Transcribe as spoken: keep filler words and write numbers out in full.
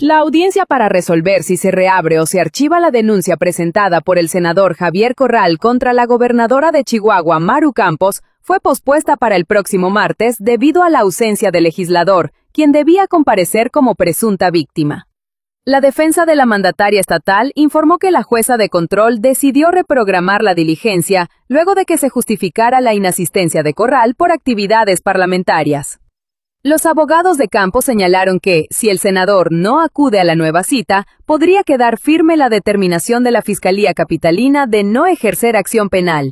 La audiencia para resolver si se reabre o se archiva la denuncia presentada por el senador Javier Corral contra la gobernadora de Chihuahua, Maru Campos, fue pospuesta para el próximo martes debido a la ausencia del legislador, quien debía comparecer como presunta víctima. La defensa de la mandataria estatal informó que la jueza de control decidió reprogramar la diligencia luego de que se justificara la inasistencia de Corral por actividades parlamentarias. Los abogados de Campos señalaron que, si el senador no acude a la nueva cita, podría quedar firme la determinación de la Fiscalía Capitalina de no ejercer acción penal.